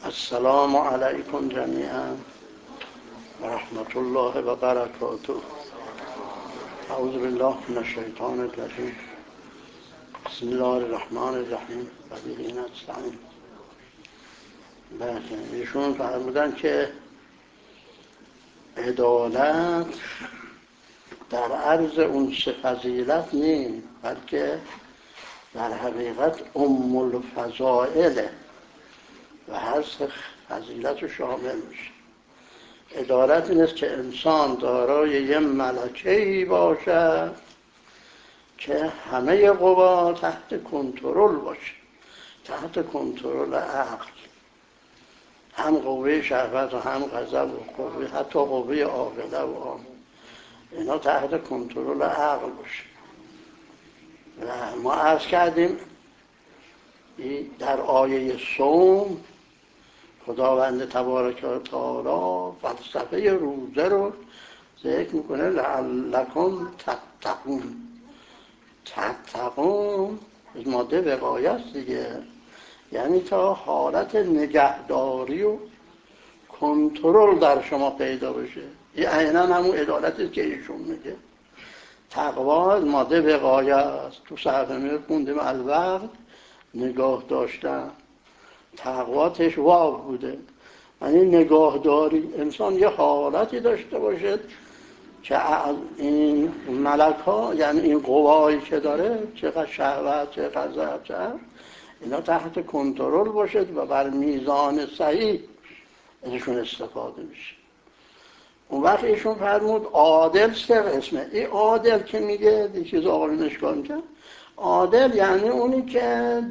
السلام علیکم جمیعا و رحمت الله و برکاته. اعوذ بالله من الشیطان الرجیم. بسم الله الرحمن الرحیم و به نستعین. بله، ایشون فرمودن که عدالت در عرض اون سه فضیلت نیست، بلکه در حقیقت ام الفضائله و هر سه فضیلت رو شامل میشه. عدالت این است که انسان دارای یه ملکه‌ای باشد که همه قوا تحت کنترل باشه، تحت کنترل عقل، هم قوه شهوت و هم غضب و قوه، حتی قوه عاقله و آن، اینا تحت کنترل عقل باشه. و ما عرض کردیم در آیه صوم خداوند تبارک و تعالی فلسفه روزه رو ذکر میکنه، لعلکم تتقون. تتقون ماده وقایه است دیگه، یعنی تا حالت نگهداری و کنترل در شما پیدا بشه. این عیناً همون عدالتی که ایشون میگه. تقوا ماده وقایه است. تو صحفه میخوندیم الوقت نگاه داشتن، تقواتش واو بوده، یعنی نگاهداری. انسان یه حالتی داشته باشد که این ملک ها، یعنی این قوایی که داره، چقدر شهوت، چه غضب، چه اینا تحت کنترل باشد و بر میزان صحیح ازشون استفاده میشه. اون وقت ایشون فرمود عادل سه قسمه. این عادل که میگه یه چیز آقایون اشکال میکرد، عادل یعنی اونی که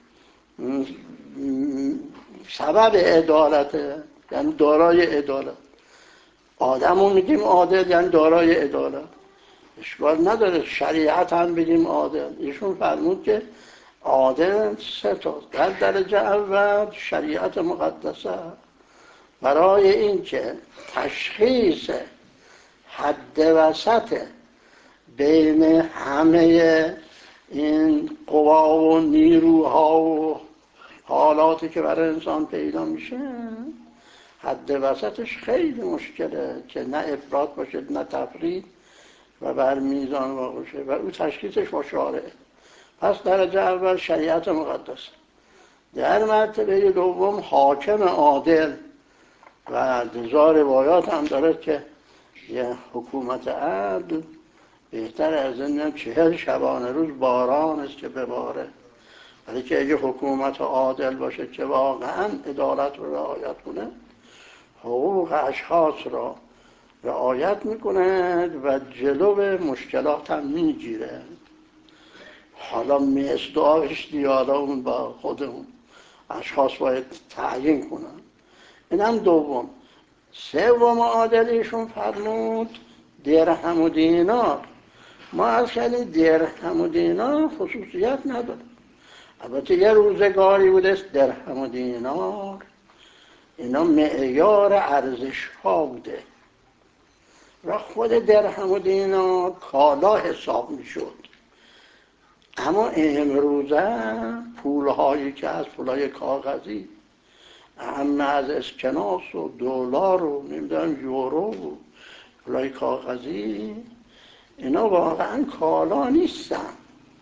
سبب عدالته، یعنی دارای عدالت. آدمو میگیم عادل یعنی دارای عدالت، اشکال نداره. شریعت هم بگیم عادل. ایشون فرمود که عادل سه تا. در درجه اول شریعت مقدسه برای این که تشخیص حد وسط بین همه این قوا و نیروها و حالاتی که برای انسان پیدا میشه، حد وسطش خیلی مشکله که نه افراط باشه نه تفرید و بر میزان واقع باشه، و او تشخیصش با شارعه. پس درجه اول شریعت مقدس. در مرتبه دوم حاکم عادل، و هزار روایات هم داره که یه حکومت عدل بهتر از این 40 شبانه روز باران است که بباره. ولی که اگه حکومت عادل باشه که واقعا عدالت رو رعایت کنه، حقوق اشخاص را رعایت میکنه و جلو مشکلات هم میگیره. حالا مصداقش دیالا اون با خودمون اشخاص باید تعیین کنن. این هم دوم. سوم عادلیشون فرمود درهم و دینار. ما از کردیم درهم و دینار خصوصیت نداره. البته یه روزگاری بوده درهم و دینار اینا معیار ارزش ها بوده و خود درهم و دینار کالا حساب می شد. اما امروزه پولهایی که از پولهای کاغذی، اما از اسکناس و دلار و نمیدونم یورو و پولهای کاغذی، اینا واقعا کالا نیستن.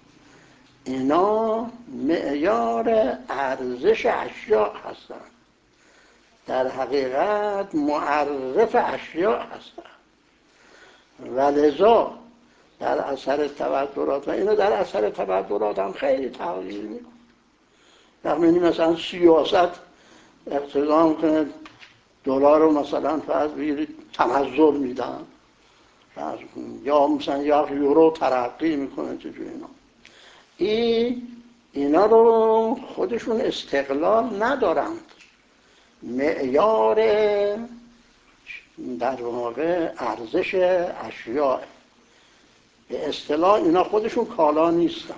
اینا معیار ارزش اشیاء هستن، در حقیقت معرف اشیاء هستن. و لذا در اثر تبدلات، و اینا در اثر تبدلات هم خیلی تغییر میکنه. یعنی مثلا سیاست اقتضا میکنه دلار رو مثلا فرض بگیرید تنزل میدن، یا مثلا یا یورو ترقی میکنه چجوری اینا. اینا رو خودشون استقلال ندارند. معیار در واقع ارزش اشیاء، به اصطلاح اینا خودشون کالا نیستن.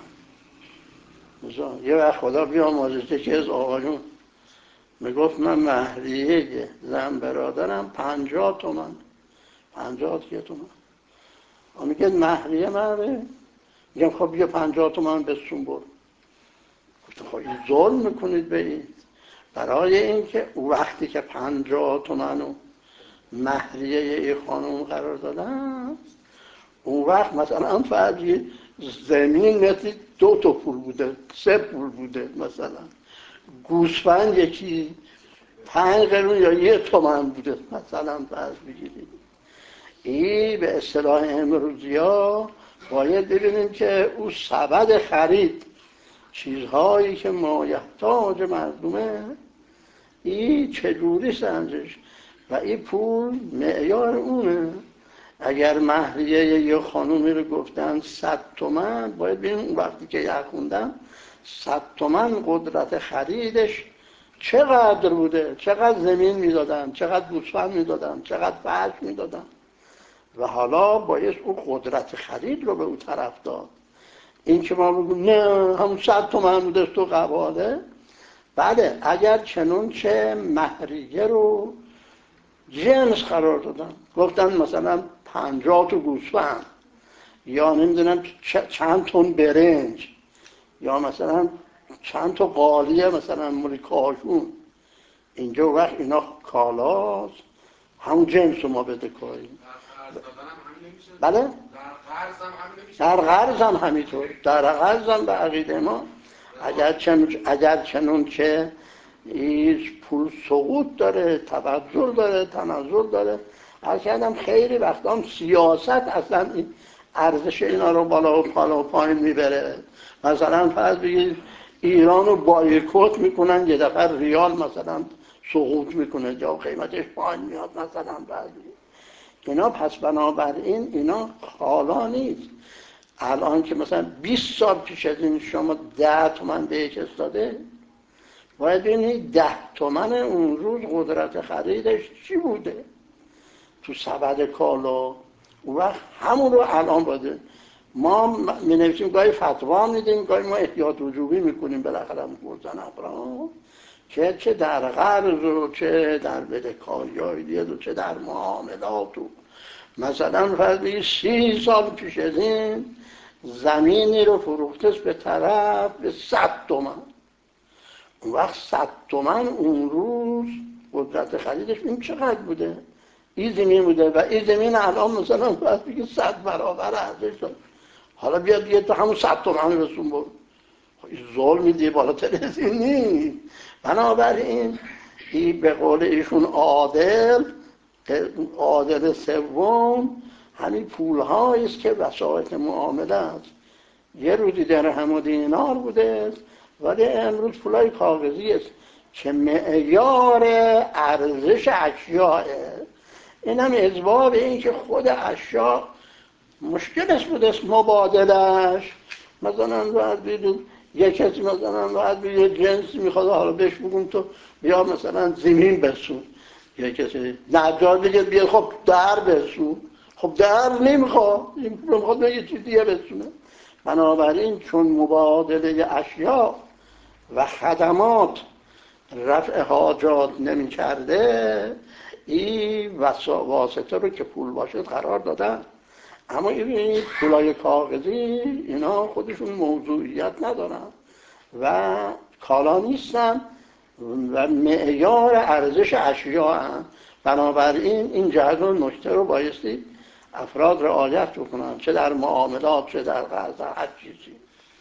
یه وقت خدا بیامرزه که از آقایون میگفت من مهریه زن برادرم 50 تومن، 50 تومن. میگه مهریه مهره، میگم خب بیا 50 تومن بسون برو. خب این ظلم میکنید به این. برای اینکه وقتی که 50 تومن و مهریه این خانم قرار دادن، اون وقت مثلا فرضی زمین متری 2 تا پول بوده، 3 پول بوده، مثلا گوسفند یکی 5 قرون یا 1 تومن بوده، مثلا فرض بگیرید. این به اصطلاح امروزی ها باید ببینیم که او سبد خرید چیزهایی که مایحتاج مردمه، این چجوری سنجش و این پول معیار اونه. اگر مهریه یه خانومی رو گفتن 100 تومن، باید ببینیم وقتی که خوندم 100 تومن قدرت خریدش چقدر بوده، چقدر زمین میدادن، چقدر گوسفند میدادن، چقدر فرش میدادن و حالا باید او قدرت خرید رو به او طرف داد. این که ما بگیم نه همون 100 تومن بوده تو قباله، بله اگر چنون چه مهریه رو جنس قرار دادن، گفتن مثلا 50 تا گوسفند یا نمیدونم چند تن برنج یا مثلا چند تا قالیه مثلا مال کاشون، اینجا وقت اینا کالاست، همون جنس رو ما بده کنیم. بله؟ در قرض هم همینطور، در قرض هم به عقیده ما اگر چنون که این پول سقوط داره، تبذر داره، تنزل داره، از کردم خیلی وقتا هم سیاست اصلا این ارزش اینا رو بالا و پایین میبره. مثلا فرض بگید ایران رو بایکوت میکنن، یه دفعه ریال مثلا سقوط میکنه یا قیمتش پایین میاد مثلا فرض بگید اینا. پس بنابراین اینا حالا نیست. الان که مثلا 20 سال پیش از این شما 10 تومن به یک استاده، باید ببینید 10 تومن اون روز قدرت خریدش چی بوده تو سبد کالا. اون وقت همون رو الان باید ما می نویسیم، گاهی فتوا میدیم، گاهی ما احتیاط وجوبی میکنیم بالاخره گفتن افراد که چه در قرض و چه در بدهکاری‌های دیگه و چه در معاملات. و مثلا فرض بگید 30 سال پیش از این زمینی رو فروختش به طرف به 100 تومن. اون وقت 100 تومن اون روز قدرت خریدش این چقدر بوده؟ این زمین بوده و این زمین الان مثلا فرض بگید 100 برابر ارزش داره. حالا بیاد دیگه تو همون 100 تومن رسون برو، ظلم دیگه بالاتر از این نیست. بنابراین این به قول ایشون عادل سوم همین پول‌هایی است که وسایط معامله است. یه روزی درهم و دینار بوده ولی امروز پولای کاغذی است که معیار ارزش اشیاء. این هم اسباب این که خود اشیاء مشکل است بوده مبادلش. مثلا باید بیدید یک کسی مثلا باید بیدید جنسی میخواد، حالا بهش بگم تو بیا مثلا زمین بسون، یک کسی نجار دیگه بیاد خب در بسون، خب در نمیخواد، این میخواد یه چیز دیگه بسونه. بنابراین چون مبادله اشیاء و خدمات رفع حاجات نمی کرده، این واسطه رو که پول باشد قرار دادن. اما این پولای کاغذی اینا خودشون موضوعیت ندارن و کالا نیستن و معیار ارزش اشیاء هم. بنابراین این جهت و نکته رو بایستی افراد رعایت بکنن، چه در معاملات چه در قرض هر چیزی.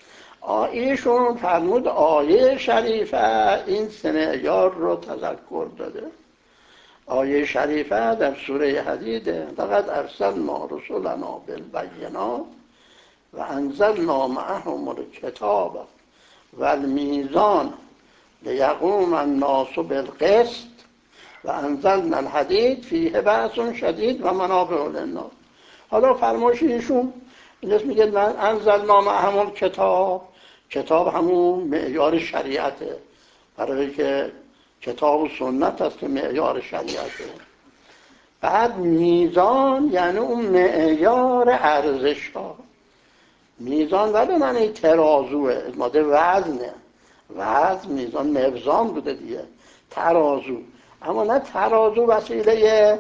ایشون فرمود آیه شریفه این سه معیار رو تذکر داده. آیه شریفه در سوره حدید لقد ارسلنا رسلنا بالبینات و انزلنا معهم الکتاب و المیزان لیقوم الناس بالقسط و انزلنا الحدید فیه بأس شدید و منافع للناس. حالا فرمایش ایشون این اسم میگه انزلنا معهم الکتاب، کتاب همون معیار شریعته، برای که کتاب و سنت است که معیار شریعته. بعد میزان یعنی اون معیار ارزش ها. میزان ولی معنی ترازوه، ماده وزنه، وزن میزان موزان بوده دیگه، ترازو. اما نه ترازو وسیله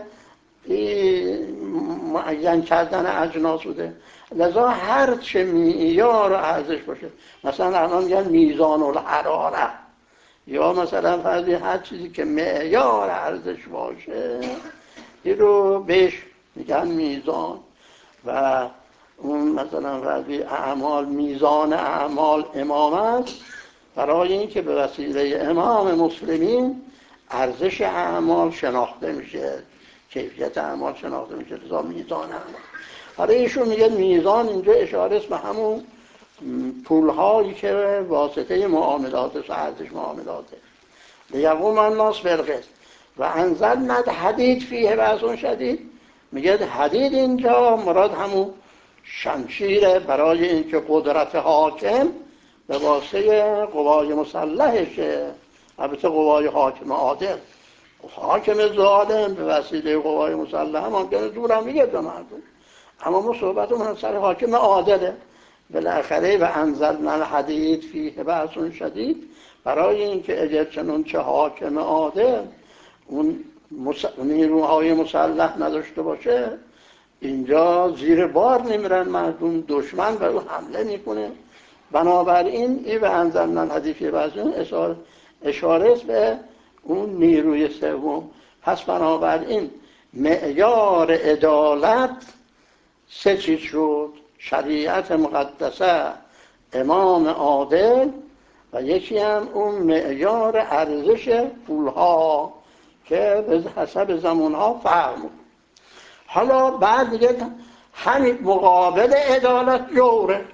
معین کردن اجناس بوده، لذا هر چه معیار و ارزش باشه. مثلا الان میگن میزان الحراره، یا مثلا فرضی هر چیزی که معیار ارزش باشه این رو بهش میگن میزان. و اون مثلا فرضی اعمال، میزان اعمال امامت، برای اینکه به وسیله امام مسلمین ارزش اعمال شناخته میشه، کیفیت اعمال شناخته میشه، لذا میزان اعمال. حالا ایشون میگه میزان اینجا اشاره است به همون پولهایی که واسطه معاملات و ارزش معاملاته. لیقوم الناس بالقسط و انزلنا الحدید فیه بأس شدید. میگه حدید اینجا مراد همون شمشیره برای اینکه قدرت حاکم به واسطه قوای مسلحشه. البته قوای حاکم عادل، حاکم ظالم به وسیله قوای مسلحه ممکنه دورم میگه به مردم، اما ما صحبتمون سر حاکم عادله. بالاخره و انزلنا الحدید فیه بأس شدید، برای اینکه اگر چنون چه حاکم عادل اون نیروهای مسلح نداشته باشه، اینجا زیر بار نمیرن مردم، دشمن به او حمله میکنه. بنابراین این و انزلنا الحدید فیه بأس اشاره است به اون نیروی سوم. پس بنابراین معیار عدالت سه چیز شد: شریعت مقدسه، امام عادل، و یکی هم اون معیار ارزش پولها که به حسب زمانها فرق می‌کنه. حالا بعد دیگه همین مقابل عدالت جوره،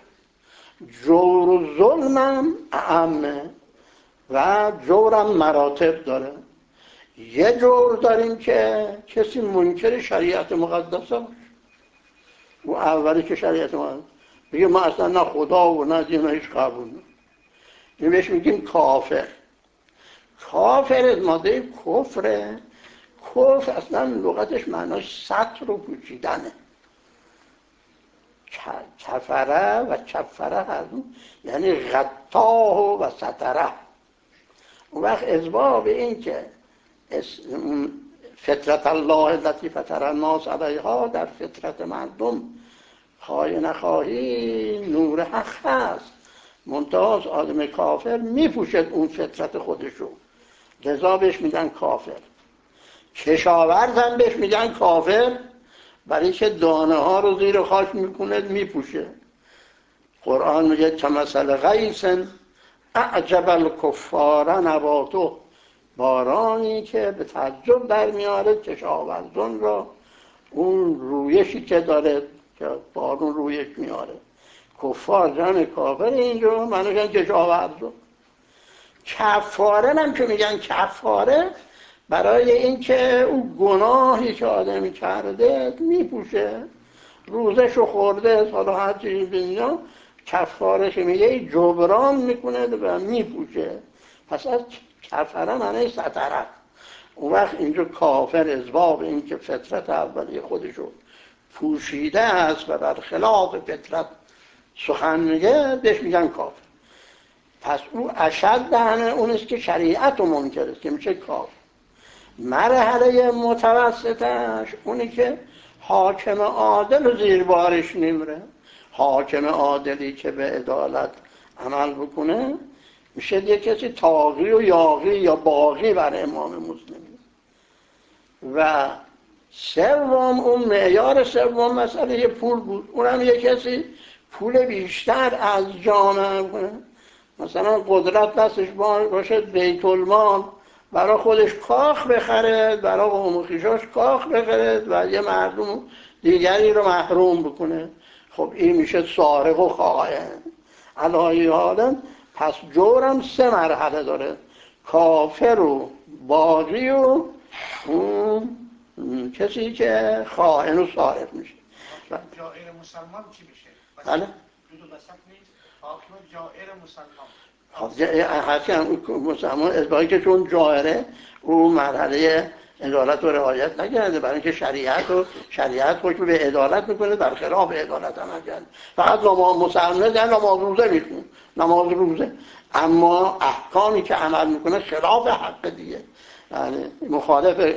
جور و ظلمم اعمه و جورم مراتب داره. یه جور داریم که کسی منکر شریعت مقدسه باشه، او اولی که شریعت مقدسه بگه ما اصلا نه خدا و نه دین هیچ قبول نه، این بهش میگیم کافر. کافر از ماده کفره. کفر اصلا لغتش معناش سطر و پوشیدنه. کفره و کفره هر دو یعنی غطاه و ستره. اون وقت ازباب این که فطرت الله التي فطر الناس علیها در فطرت مردم خواهی نخواهی نور حق هست، منتها آدم کافر میپوشد اون فطرت خودشو، لذا بهش میگن کافر. کشاورزم بهش میگن کافر برای که دانه ها رو زیر خاک میکنه میپوشه. قرآن میگه کمثل غیث اعجب الکفار نباته، بارانی که به تعجب در میاره کشاورزان را، اون رویشی که داره که بارون رویش میاره. کفار جمع کافر اینجا معنیشن کشاورزان. کفاره هم که میگن کفاره برای اینکه اون گناهی که آدمی کرده میپوشه، روزشو خورده، حالا هر چیزی بینیا کفارش میگه جبران میکنه و میپوشه. پس از کفاره معنی ستره. اون وقت اینجا کافر از باب این که فطرت اولی خودشو پوشیده است و بر خلاف فطرت سخن میگه بهش میگن کافر. پس او اشد دهنه اون است که شریعت رو منکر است که میشه کافر. مرحله متوسطش اونی که حاکم عادل و زیر بارش نمیره. حاکم عادلی که به عدالت عمل بکنه میشه یه کسی طاغی و یاغی یا باغی بر امام مسلمین. و سوم، اون معیار سوم مسئله پول بود. اونم یه کسی پول بیشتر از جامعه کنه، مثلا قدرت دستش باشه بیت المال برای خودش کاخ بخرد، برای قوم و خویشاش کاخ بخرد و یه مردم دیگری رو محروم بکنه. خب این میشه سارق و خائن. علی حالا پس جورم سه مرحله داره: کافر و باغی و اون کسی که خائن و سارق میشه. جائر مسلمان چی میشه؟ بله؟ دو وسط نیست؟ حاکم جائر مسلمان هرچی هم مسلمان ازبایی که چون جائره او مرحله عدالت رو رعایت نکرده، برای اینکه شریعت حکم به عدالت میکنه، برخلاف عدالت عمل کرده. فقط مسلمان در نماز روزه میخونه، نماز روزه، اما احکامی که عمل میکنه خلاف حق دیگه، یعنی مخالف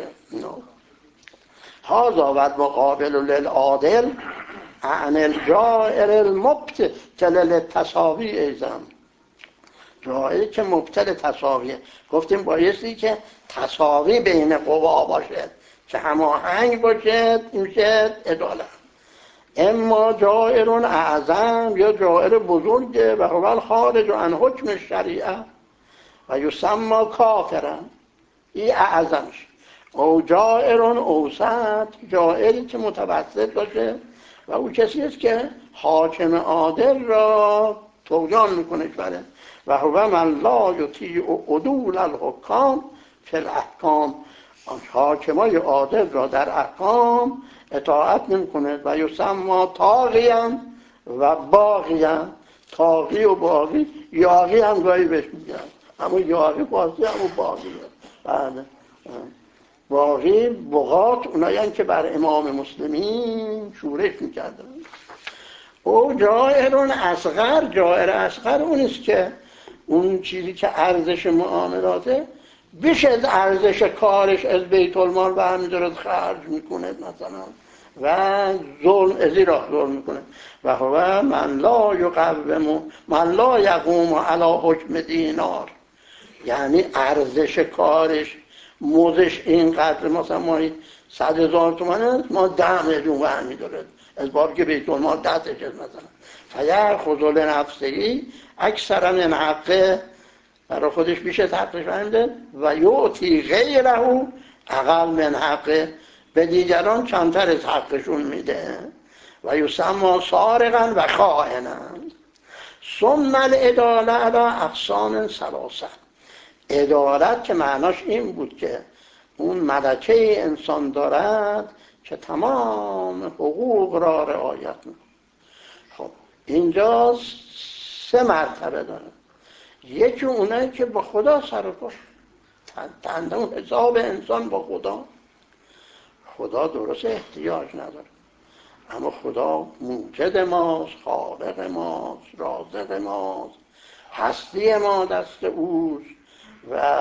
هذا و المقابل للعادل عن الجائر المبتل للتساوی ایزم. جائری که مبتل تساویه. گفتیم بایستی که تساوی بین قوا باشه که هماهنگ باشه، این میشه عدالت. اما جائر اعظم، یا جائر بزرگه و هو الخارج عن حکم الشریعه و یسمى کافرا، این اعظمش. او جائر اوسط، جائری که متوسط باشه و او کسی است که حاکم عادل را طغیان میکنه بره. و هو من لا یطیع عدول الحکام فی الاحکام، حاکمای عادل را در احکام اطاعت نمیکنه. و یسمى طاغیا و باغیا، طاغی و باغی، یاغی هم گاهی بهش میگن، اما یاغی بازی، اما باغی. بله. باقی بغات اونایی که بر امام مسلمین شورش میکردن. او جائر اصغر، جائر اصغر اونیست که اون چیزی که ارزش معاملاته بیش از ارزش کارش از بیت المال برمی‌داره خرج میکنه مثلا و ظلم ازی را ظلم میکنه. و هو من لا یقوم، من لا یقوم علی حکم دینار، یعنی ارزش کارش موزش اینقدر، مثلا ما 100,000 تومانه، ما 10 میلیون برمی داره از باب که بیت المال 10 تشد مثلا فیأخذ لنفسه اکثر من حقه، برای خودش بیش از حقش برمیده. و یعطی غیره اقل من حقه، به دیگران کمتر از حقشون میده. و یسمى سارقا و خائنا. ثم العدالة علی اقسام ثلاثه، عدالت که معناش این بود که اون ملکه انسان دارد که تمام حقوق را رعایت میکنه. خب اینجا 3 مرتبه داره. یکی اونایی که با خدا سر و کار، اون حساب انسان با خدا. خدا درست احتیاج نداره، اما خدا موجد ماست، خالق ماست، رازق ماست، هستی ما دست اوست و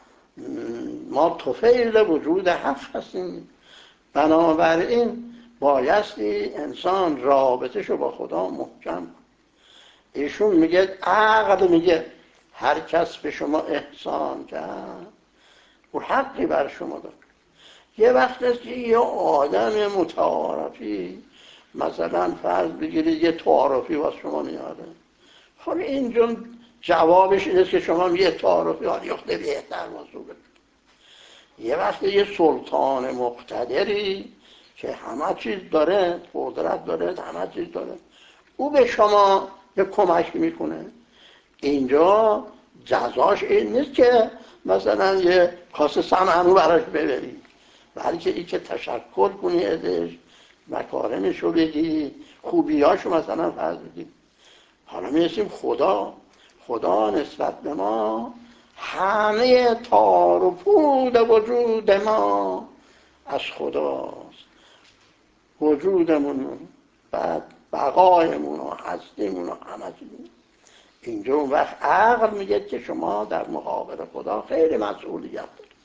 ما طفیل وجود حق هستیم. بنابراین بایستی انسان رابطه‌شو با خدا محکم کنه. ایشون میگه، عقل میگه هر کس به شما احسان کرد او حقی بر شما داره. یه وقت است که یه آدم متعارفی، مثلا فرض بگیرید یه تعارفی واسه شما میاره، خب اینجا جوابش اینه که شما یه تعارفی یخته بهتر موضوع بده. یه وقت یه سلطان مقتدری که همه چیز داره، قدرت داره، همه چیز داره، او به شما یه کمک میکنه. اینجا جزاش این نیست که مثلا یه کاسه سمنو براش ببری، بلکه این که تشکر کنی ازش، مکارمشو بگی، خوبیاشو مثلا فرض بگی. حالا میرسیم خدا نسبت به ما همه تار و پود وجود ما از خداست. وجودمون، بعد بقایمون و هستیمون و همه چیز. اینجا اون وقت عقل میگه که شما در مقابل خدا خیلی مسئولیت دارید.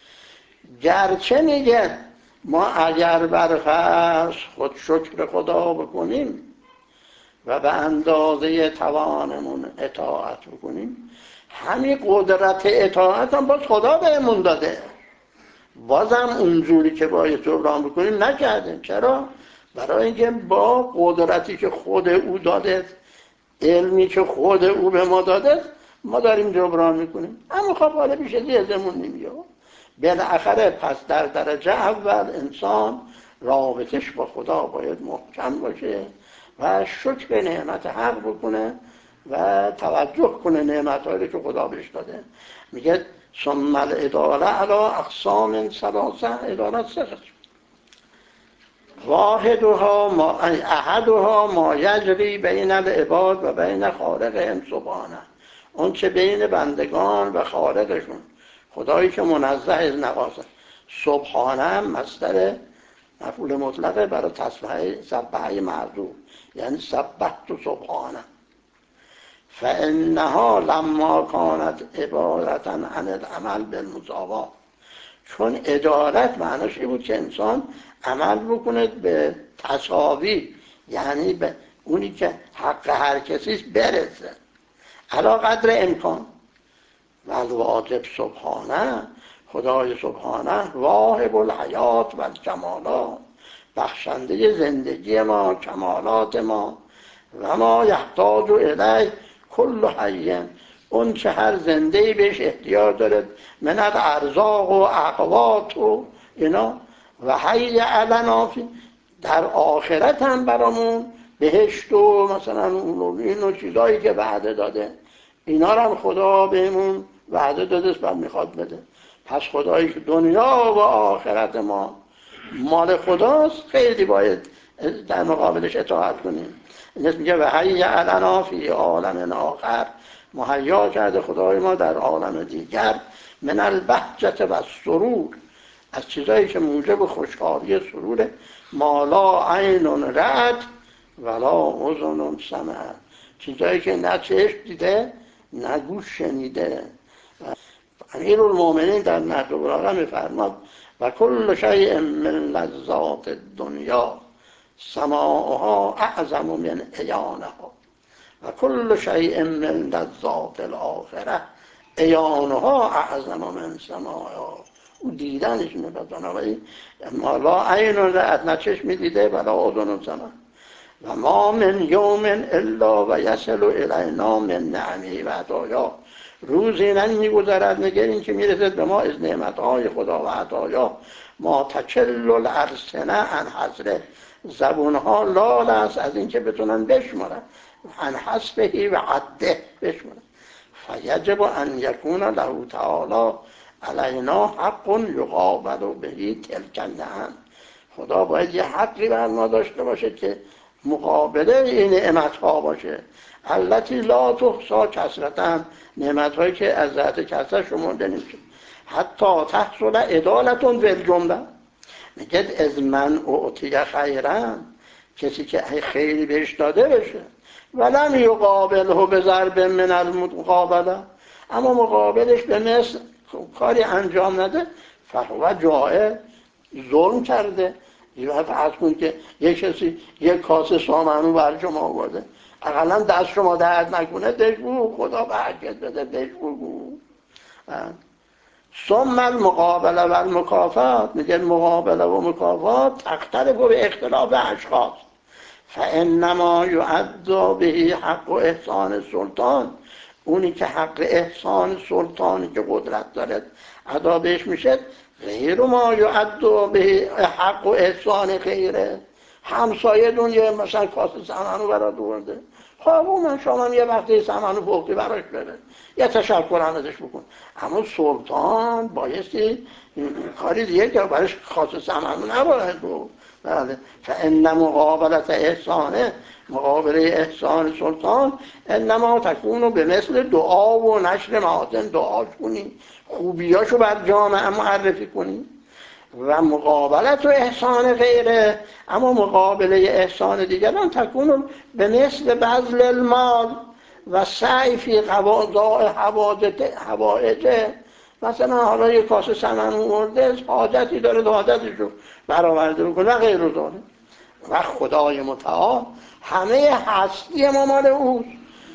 گرچه میگه ما اگر بر فرض خود شکر خدا بکنیم و به اندازه توانمون اطاعت بکنیم، همین قدرت اطاعت هم باز خدا بهمون داده، بازم اونجوری که باید جبران بکنیم نکردیم. چرا؟ برای اینکه با قدرتی که خود او داده، علمی که خود او به ما داده، ما داریم جبران میکنیم. اما خب حالا بیشه دیزمون نمیاد. بالاخره پس در درجه اول انسان رابطش با خدا باید محکم باشه و شکر نعمت حق بکنه و توجه کنه نعمت‌هایی که خدا بهش داده. میگه ثم العدالة علی اقسام ثلاثه، عدالت 3 قسم. احدها ما یجری بین العباد و بین خالقهم سبحانه، اون چه بین بندگان و خالقشون، خدایی که منزه از نقاص. سبحانه مصدر مفعول مطلقه برای سبحه معذوف، یعنی سبحت سبحانه. فانها لما کانت عبارة عن العمل بالمساواة، چون عدالت معناش این بود که انسان عمل بکنه به تساوی، یعنی به اونی که حق هر کسیش برسه علا قدر امکان. و الواجب سبحانه، خدای سبحانه واهب الحیات و الکمالات، بخشنده زندگی ما، کمالات ما. و ما یحتاج الیه کل حی، اون چه هر زنده‌ای بهش احتیاج داره، من الارزاق و اقوات و اینا. و حی لنا فی، در آخرت هم برامون بهشت و مثلا اینو چیزایی که وعده داده، اینا رو هم خدا بهمون وعده داده و میخواد بده. پس خدایی که دنیا و آخرت ما مال خداست، خیلی باید در مقابلش اطاعت کنیم. این میگه و حی لنا فی عالم آخر، مهیا کرده خدای ما در عالم دیگر، من البهجت و سرور، از چیزایی که موجب خوشحالی سروره، ما لا عین رأت ولا اذن سمعت، چیزایی که نه چشم دیده نه گوش شنیده. امیرالمومنین در نهج البلاغه میفرماد و کل شیء من لذات الدنیا سماعها اعظم من عیانها و کل شیء من لذات الاخره عیانها اعظم من سماعها. او دیدنش میبود. بنابراین ما لا عین رأت، نه چشم دیده ولا اذن سمع. و ما من یوم الا و یصل الینا من نعمه و عطایا، روزی نمیگذرد مگر این که میرسد به ما از نعمتهای خدا و عطایا. ما تکل الالسنه عن حصره، زبونها لال است از اینکه بتونن بشمارن، عن حسبه و عده بشمارن. فیجب ان یکون له تعالی علینا حق یقابل به تلک النعم، خدا باید یه حقی بر ما داشته باشه که مقابله این نعمت‌ها باشه. التي لا تحصى کثرة، نعمت‌هایی که از ذات کثرت شمرده نمیشه. حتی تحصل عدالة فی الجمله، میگه از من اعطی خیرا، کسی که خیلی بهش داده بشه، ولم یقابله بضرب من المقابله، اما مقابلش به مثل کاری انجام نده، فهو جائر، ظلم کرده. یه فرض کن که یک کسی یک کاسه سامنو بر شما آورده، اقلا دست شما درد نکنه بگو خدا برکت بده، بگو. ثم المقابله و المکافات، میگه مقابله و مکافات تختلف به اختلاف اشخاص، فانما یعد به حق و احسان سلطان، اونی که حق احسان سلطانی که قدرت داره ادا بهش میشه، غیر ما یعد به حق و احسان غیره. همسایه دون یه مثلا کاسه سمنو برات آورده، خب من شما یه وقتی سمنو پختی براش بره، یه تشکر هم ازش بکن. اما سلطان بایستی کاری دیگه که براش کاسه سمنو نباید بود. بله، فان مقابلت احسانه، مقابله احسان سلطان، انما تکونو به مثل دعا و نشر محاسن، دعاش کنی، خوبیاشو بر جامعه معرفی کنی. و مقابلت و احسان غیره، اما مقابله احسان دیگران تکونو به مثل بذل المال و سعی فی قضاء حوائجه. مثلا حالا یک کاسه سمن آورده، حاجتی داره، حاجتشو برآورده بکنه و غیر ذلک. و خدای متعال همه هستی ما مال اوست،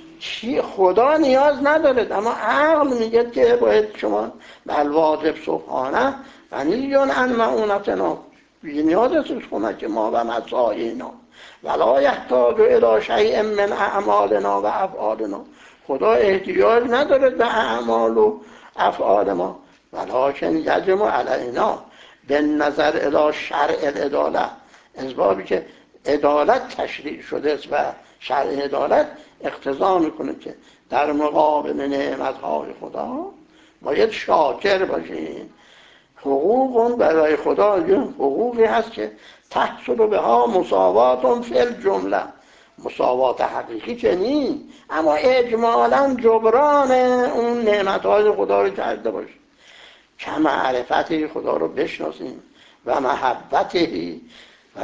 خدا نیاز نداره، اما عقل میگه که باید شما بالواجب سبحانه غنی عن معونتنا، بی نیاز است از کمک ما و مساعینا، ولا یحتاج الی شیء من اعمالنا و افعالنا، خدا احتیاج نداره به اعمال و افعال ما، ولکن یجب علینا بالنظر الی شرع العداله، از بابی که عدالت تشریع شده است و شرع عدالت اقتضا میکنه که در مقابل نعمتهای خدا باید شاکر باشیم. حقوق برای خدا حقوقی هست که تحصل بها مساوات فی الجمله، مساوات حقیقی که نیست، اما اجمالا جبران اون نعمتهای خدا رو کرده باشیم. که معرفت خدا رو بشناسیم و محبته و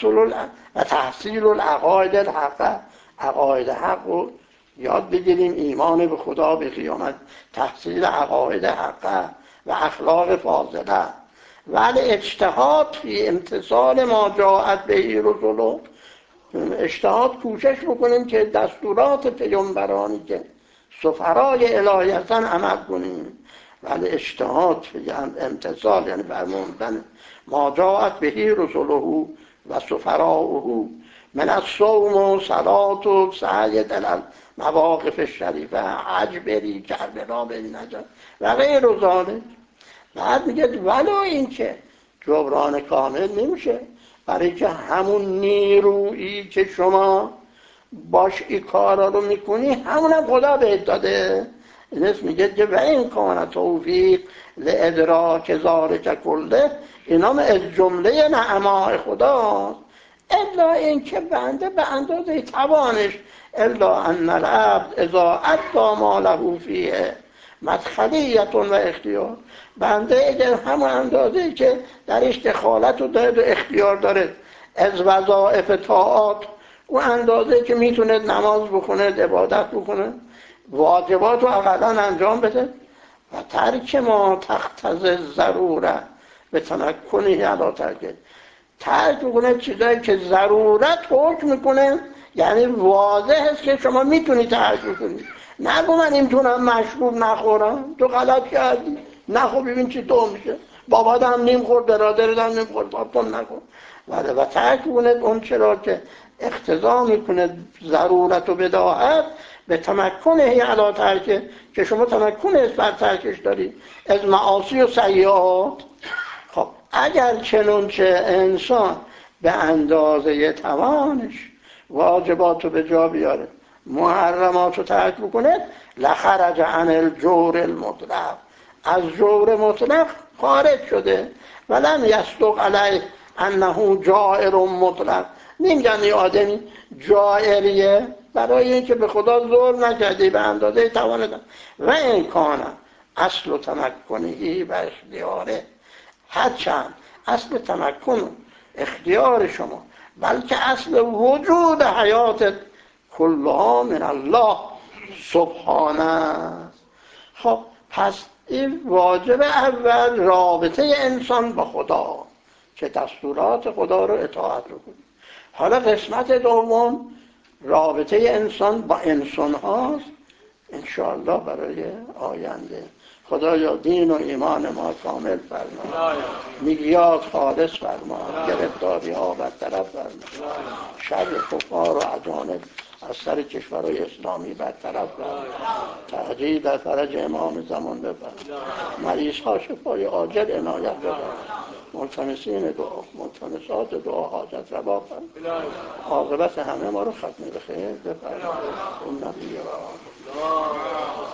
تحصیل العقاید الحق، عقاید حق رو یاد بگیریم، ایمان به خدا به قیامت، تحصیل عقاید حق و اخلاق فاضله و اجتهاد فی امتثال ما جاءت به رسول، اجتهاد کوشش بکنیم که دستورات پیامبرانی که سفرای الهیتن عمل کنیم. ولی اجتهاد یعنی امتثال، یعنی فرمودن ما جاءت بهی رسله و سفراؤه من الصوم و صلات و سعی در مواقف شریفه، حج بری، کربلا بری، نجات و غیر و ذالک. بعد میگه ولو این که جبران کامل نمیشه، برای که همون نیرویی که شما باش این کارا رو میکنی همونم خدا بهت داده. این اسم میگه که و این کان توفیق لادراک ذالک کله، اینا از جمله نعمای خداست. الا این که بنده به اندازه توانش، الا ان العبد اذا ادى ما له فیه مدخلیت و اختیار، بنده اگر همون اندازه که درش دخالت و داره و اختیار داره از وظائف طاعات، و اندازه که میتونه نماز بخونه، عبادت بکنه، واجبات رو اقلا انجام بده، و ترک ما تقتضی ضروره به تمکنه علی ترکه، ترک بکنه چیزایی که ضرورت حکم میکنه، یعنی واضح است که شما میتونی ترک بکنی. نگو من اینتونم مشروب نخورم، تو غلط کردی، نخور ببین چی تو میشه، بابا هم نیم خورد، برادر هم نیم خورد، بابا تو نخور. و ترک بکنه اون چرا که اقتضا میکنه ضرورت و بداهت به تمکنه علی ترکه، که شما تمکن بر ترکش داری از معاصی و سیئات. خب اگر چنانچه انسان به اندازه توانش واجبات رو به جا بیاره، محرمات رو ترک بکنه، لخرج عن الجور المطلق، از جور مطلق خارج شده. ولم یصدق علیه انه جائر مطلق، نمیگن این آدمی جائریه برای اینکه به خدا ظلم نکرده به اندازه توانه. و این کانه اصل تمکنهی و اختیاره، هرچند اصل تمکن اختیار شما، بلکه اصل وجود حیات کلها من الله سبحانه. خب پس این واجب اول رابطه انسان با خدا، که دستورات خدا رو اطاعت رو کنید. حالا قسمت دوم رابطه انسان با انسان هاست، انشاءالله برای آینده. خدایا دین و ایمان ما کامل فرما، میلیارد خالص فرما، گرفتاری ها برطرف فرما، شر کفار و اجانب از سر کشورهای اسلامی برطرف فرما، تهجیه در فرج امام زمان بفرما، مریض ها شفای عاجل عنایت بفرما، ملتمسین دعا، ملتمسات دعا حاجت روا فرما، عاقبت همه ما رو ختم به خیر بفرما. این نبی